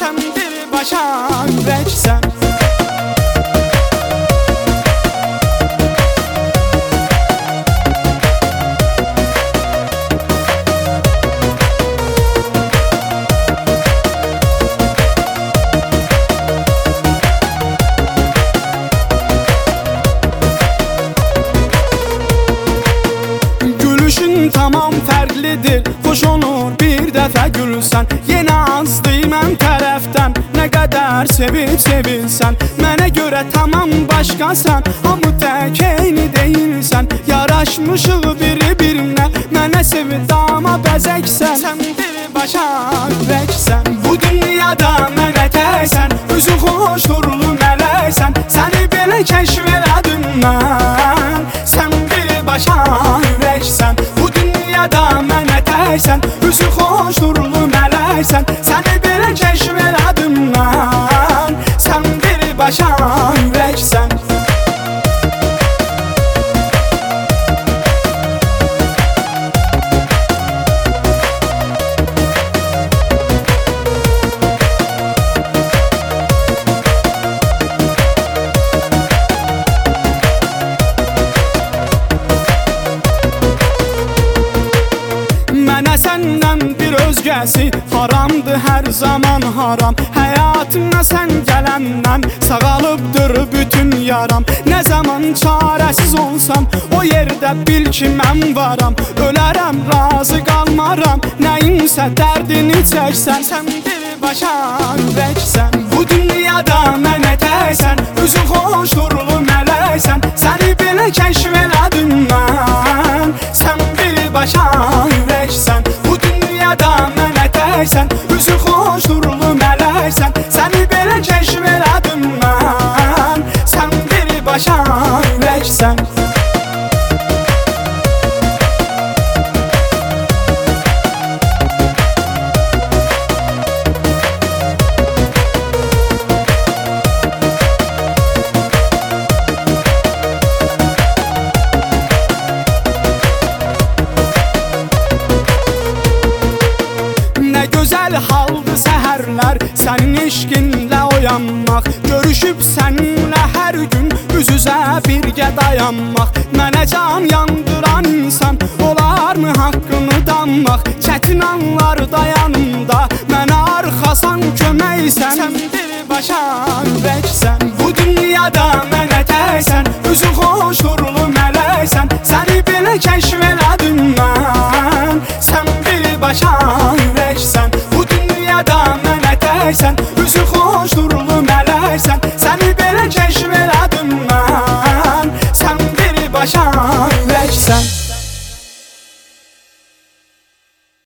Sen birbaşa ürəksən. Gülüşün tamam fərqlidir, xoş olur bir dəfə gülsən. Yenə azdır mən tərəfdən, nə qədər sevib sevilsən. Mənə görə tamam başqasan, hamı tək eyni deyilsən. Yaraşmışıq biri-birinə, mənə sevib dama bəzəksən. Sən birbaşa ürəksən. Bu dünyada mənə təksən, üzü xoş nurlu mələksən. Səni belə kəşf elədim mən. Sən birbaşa ürəksən. Bu dünyada mənə təksən, üzü xoş nurlu mələksən. Səni belə kəşf elədim mən. Sən birbaşa ürəksən. Mənə səndən bir özgəsi haramdır, hər zaman haram. Həyatımda sən gələndən sağalıbdır bütün yaram. Nə zaman çarəsiz olsam, o yerdə bil ki mən varam. Ölərəm, razı qalmaram, nəyinsə dərdini çəksən. Sən birbaşa ürəksən. Bu dünyada mənə təksən, üzü xoş nurlu mələksən. Səni belə kəşf elədim mən. Sən birbaşa ürəksən. Bu dünyada mənə təksən, üzü xoş nurlu mələksən. Səni belə kəşf elədim mən. Sən birbaşa ürəksən. Gözəl haldı səhərlər, sənin eşqinlə oyanmaq. Görüşüb səninlə hər gün üz-üzə birgə dayanmaq. Mənə can yandıran insan olarmı haqqını danmaq? Çətin anlarda yanımda mənə arxasan köməksən. Sən birbaşa ürəksən. Bu dünyada mənə təksən, üzü xoş nurlu mələksən. Səni belə kəşf elədim mən. Sən birbaşa ürəksən. Bu dünyada mənə təksən, üzü xoş nurlu mələksən. Səni belə kəşf elədim mən. Sən birbaşa